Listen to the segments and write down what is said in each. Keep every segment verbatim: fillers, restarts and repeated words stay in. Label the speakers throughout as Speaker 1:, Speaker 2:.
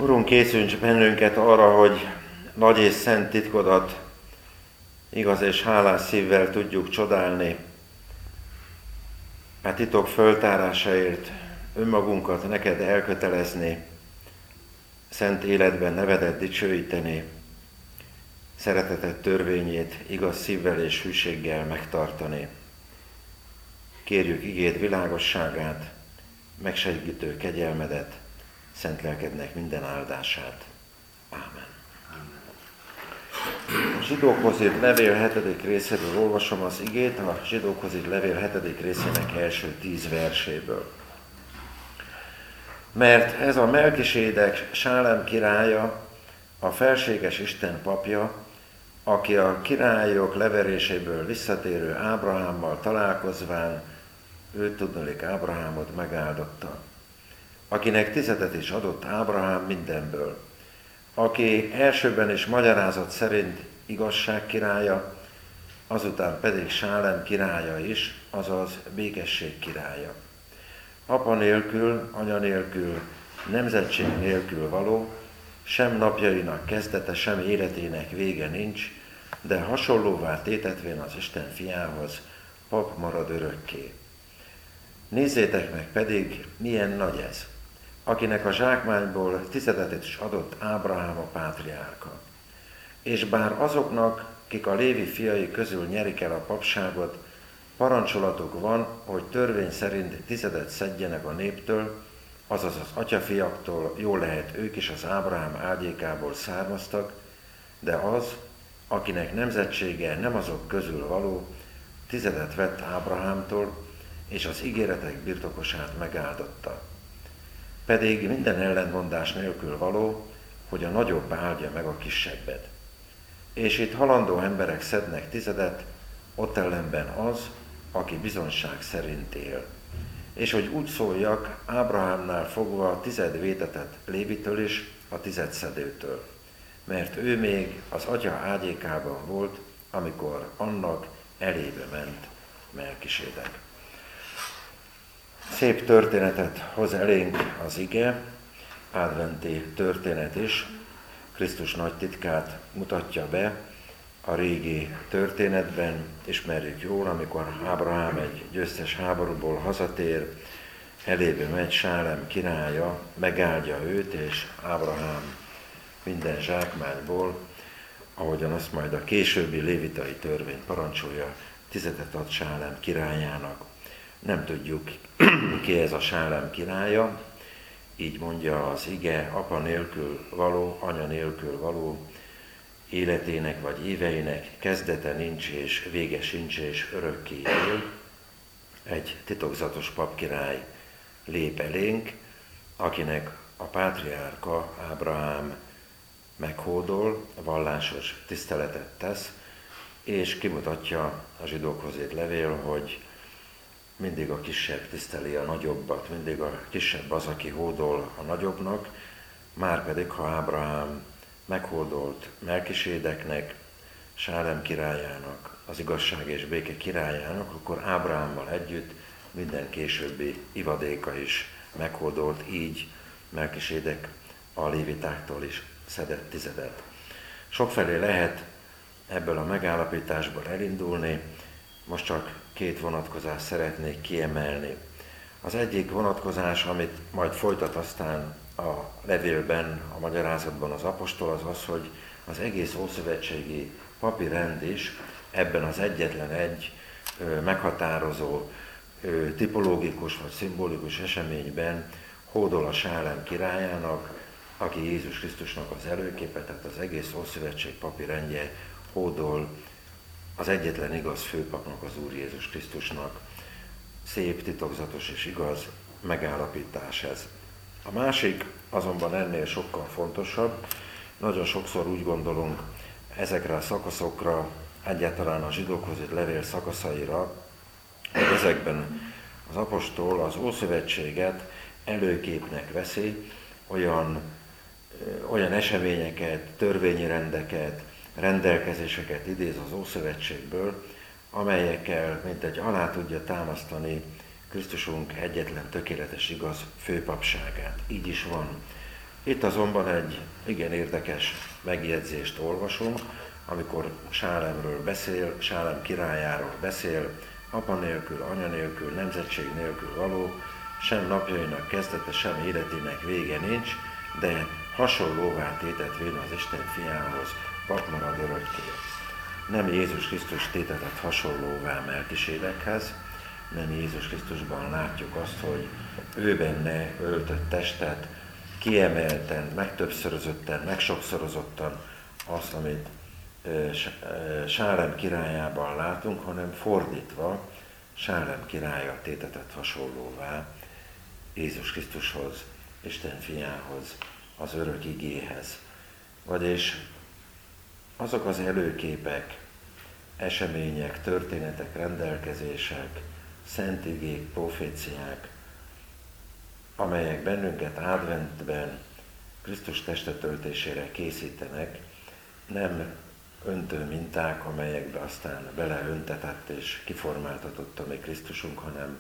Speaker 1: Urunk, készülts bennünket arra, hogy nagy és szent titkodat igaz és hálás szívvel tudjuk csodálni. A titok föltárásáért önmagunkat neked elkötelezni, szent életben nevedet dicsőíteni, szereteted törvényét igaz szívvel és hűséggel megtartani. Kérjük igéd világosságát, megsegítő kegyelmedet, szent lelkednek minden áldását. Ámen. A zsidókhoz írt levél hetedik részéből olvasom az igét, a zsidókhoz írt levél hetedik részének első tíz verséből. Mert ez a Melkisédek, Sálem királya, a felséges Isten papja, aki a királyok leveréséből visszatérő Ábrahámmal találkozván, ő tudnolik Ábrahámot megáldotta, akinek tizedet is adott Ábrahám mindenből, aki elsőben is magyarázat szerint igazság királya, azután pedig Sálem királya is, azaz békesség királya. Apa nélkül, anya nélkül, nemzetség nélkül való, sem napjainak kezdete, sem életének vége nincs, de hasonlóvá tétetvén az Isten fiához, pap marad örökké. Nézzétek meg pedig, milyen nagy ez, akinek a zsákmányból tizedet is adott Ábrahám a pátriárka. És bár azoknak, kik a Lévi fiai közül nyerik el a papságot, parancsolatuk van, hogy törvény szerint tizedet szedjenek a néptől, azaz az atyafiaktól, jól lehet ők is az Ábrahám ágyékából származtak, de az, akinek nemzetsége nem azok közül való, tizedet vett Ábrahámtól, és az ígéretek birtokosát megáldotta. Pedig minden ellentmondás nélkül való, hogy a nagyobb áldja meg a kisebbet. És itt halandó emberek szednek tizedet, ott ellenben az, aki bizonság szerint él. És hogy úgy szóljak, Ábrahámnál fogva a tized vétetett Lévitől is, a tizedszedőtől. Mert ő még az atya ágyékában volt, amikor annak elébe ment Melkisédek. Szép történetet hoz elénk az ige, adventi történet is, Krisztus nagy titkát mutatja be a régi történetben. Ismerjük jól, amikor Ábrahám egy győztes háborúból hazatér, elébe megy Sálem királya, megáldja őt, és Ábrahám minden zsákmányból, ahogyan azt majd a későbbi lévitai törvény parancsolja, tizedet ad Sálem királyának. Nem tudjuk, ki ez a Sálem királya, így mondja az ige, apa nélkül való, anya nélkül való, életének vagy éveinek kezdete nincs és vége sincs és örökké él. Egy titokzatos papkirály lép elénk, akinek a pátriárka Ábrahám meghódol, vallásos tiszteletet tesz, és kimutatja a zsidókhoz írt levél, hogy mindig a kisebb tiszteli a nagyobbat, mindig a kisebb az, aki hódol a nagyobbnak, márpedig ha Ábrahám meghódolt Melkisédeknek, Sálem királyának, az igazság és béke királyának, akkor Ábrahámmal együtt minden későbbi ivadéka is meghódolt, így Melkisédek a lévitáktól is szedett tizedet. Sokfelé lehet ebből a megállapításból elindulni, most csak két vonatkozást szeretnék kiemelni. Az egyik vonatkozás, amit majd folytat aztán a levélben, a magyarázatban az apostol, az az, hogy az egész ószövetségi papi rend is ebben az egyetlen egy ö, meghatározó, ö, tipológikus vagy szimbolikus eseményben hódol a Sálem királyának, aki Jézus Krisztusnak az előképe, tehát az egész ószövetség papi rendje hódol az egyetlen igaz főpapnak, az Úr Jézus Krisztusnak. Szép, titokzatos és igaz megállapítás ez. A másik azonban ennél sokkal fontosabb. Nagyon sokszor úgy gondolunk ezekre a szakaszokra, egyáltalán a zsidókhoz írt levél szakaszaira, hogy ezekben az apostol az Ószövetséget előképnek veszi, olyan, olyan eseményeket, törvényi rendeket, rendelkezéseket idéz az Ószövetségből, amelyekkel mintegy alá tudja támasztani Krisztusunk egyetlen tökéletes igaz főpapságát. Így is van. Itt azonban egy igen érdekes megjegyzést olvasunk, amikor Sálemről beszél, Sálem királyáról beszél, apa nélkül, anya nélkül, nemzetség nélkül való, sem napjainak kezdete, sem életének vége nincs, de hasonlóvá tétetvén az Isten fiához, pap marad örökké. Nem Jézus Krisztus tétetett hasonlóvá Melkisédekhez, nem Jézus Krisztusban látjuk azt, hogy ő benne öltött testet, kiemelten, megtöbbszörözötten, megsokszorozottan azt, amit Sálem királyában látunk, hanem fordítva Sálem királya tétetett hasonlóvá Jézus Krisztushoz, Isten fiához, az örök igéhez. Vagyis azok az előképek, események, történetek, rendelkezések, szent igék, proféciák, amelyek bennünket adventben Krisztus testetöltésére készítenek, nem öntő minták, amelyekbe aztán beleöntetett és kiformáltatott a mi Krisztusunk, hanem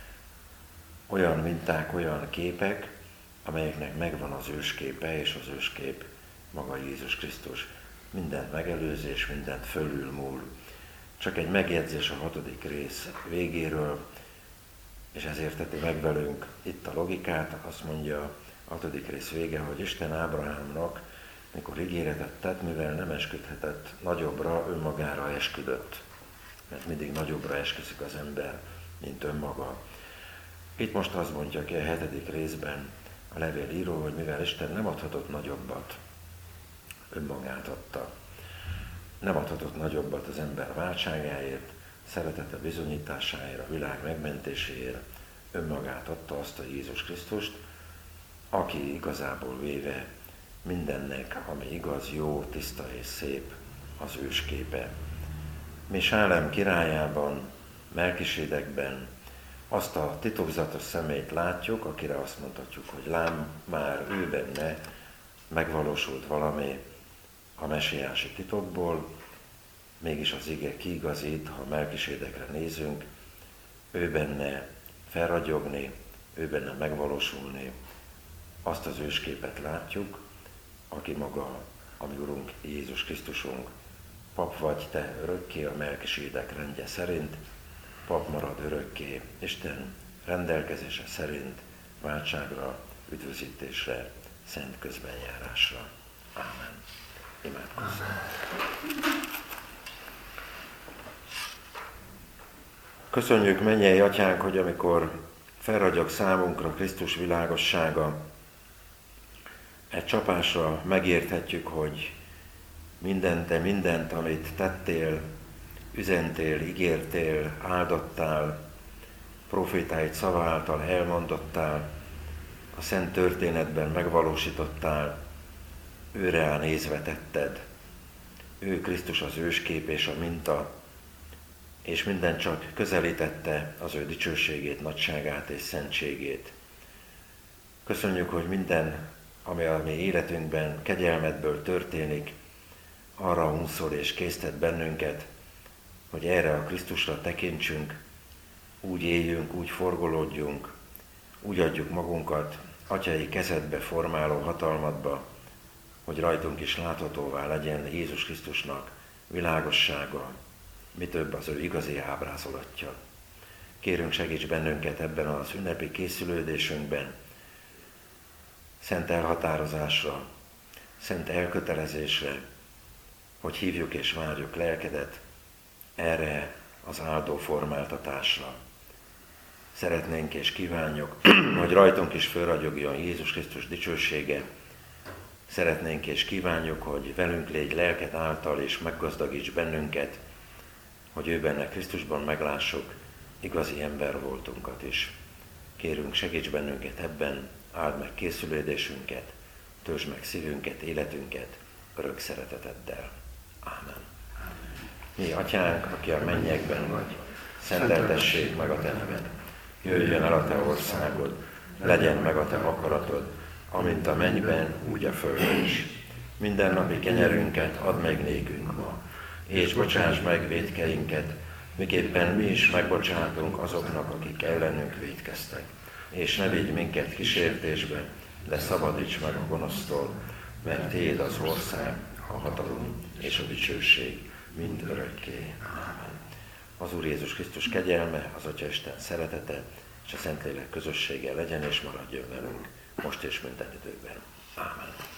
Speaker 1: olyan minták, olyan képek, amelyeknek megvan az ősképe, és az őskép maga Jézus Krisztus. Mindent megelőzés, mindent fölülmúl. Csak egy megjegyzés a hatodik rész végéről, és ezért teti meg velünk itt a logikát, azt mondja a hatodik rész vége, hogy Isten Ábrahámnak, mikor ígéretet tett, mivel nem esküdhetett nagyobbra, önmagára esküdött. Mert mindig nagyobbra esküszik az ember, mint önmaga. Itt most azt mondja ki a hetedik részben a levélíró, hogy mivel Isten nem adhatott nagyobbat, önmagát adta. Nem adhatott nagyobbat az ember váltságáért, szeretete bizonyításáért, a világ megmentéséért, önmagát adta, azt a Jézus Krisztust, aki igazából véve mindennek, ami igaz, jó, tiszta és szép, az ősképe. Mi Sálem királyában, Melkisédekben azt a titokzatos személyt látjuk, akire azt mondhatjuk, hogy lám, már ő benne megvalósult valami a mesiási titokból, mégis az ige kiigazít, ha Melkisédekre nézünk, ő benne felragyogni, ő benne megvalósulni, azt az ősképet látjuk, aki maga, a mi Urunk Jézus Krisztusunk. Pap vagy te örökké a Melkisédek rendje szerint, pap marad örökké Isten rendelkezése szerint, váltságra, üdvözítésre, szent közbenjárásra. Ámen. Imádkozzunk. Köszönjük, mennyei Atyánk, hogy amikor felragyog számunkra Krisztus világossága, egy csapásra megérthetjük, hogy mindent, te mindent, amit tettél, üzentél, ígértél, áldottál, profétáid szava által elmondottál, a szent történetben megvalósítottál, őre nézve tetted. Ő Krisztus az őskép és a minta, és minden csak közelítette az ő dicsőségét, nagyságát és szentségét. Köszönjük, hogy minden, ami a mi életünkben kegyelmedből történik, arra unszol és késztet bennünket, hogy erre a Krisztusra tekintsünk, úgy éljünk, úgy forgolódjunk, úgy adjuk magunkat Atyai kezedbe formáló hatalmadba, hogy rajtunk is láthatóvá legyen Jézus Krisztusnak világossága, mi több az ő igazi ábrázolatja. Kérünk, segíts bennünket ebben az ünnepi készülődésünkben, szent elhatározásra, szent elkötelezésre, hogy hívjuk és várjuk lelkedet erre az áldó formáltatásra. Szeretnénk és kívánjuk, hogy rajtunk is fölragyogjon Jézus Krisztus dicsősége. Szeretnénk és kívánjuk, hogy velünk légy lelked által és meggazdagíts bennünket, hogy ő benne Krisztusban meglássuk igazi ember voltunkat is. Kérünk, segíts bennünket ebben, áld meg készülődésünket, töltsd meg szívünket, életünket örök szereteteddel. Ámen. Mi, Atyánk, aki a mennyekben vagy, szenteltessék meg a te neved. Jöjjön el a te országod, legyen meg a te akaratod, amint a mennyben, úgy a földön is. Mindennapi kenyerünket add meg nékünk ma, és bocsáss meg vétkeinket, miképpen mi is megbocsátunk azoknak, akik ellenünk vétkeztek. És ne vigy minket kísértésbe, de szabadíts meg a gonosztól, mert Tiéd az ország, a hatalom és a dicsőség mind örökké. Ámen. Az Úr Jézus Krisztus kegyelme, az Atyaisten szeretete és a Szentlélek közössége legyen és maradjon velünk, most és minden időben. Ámen.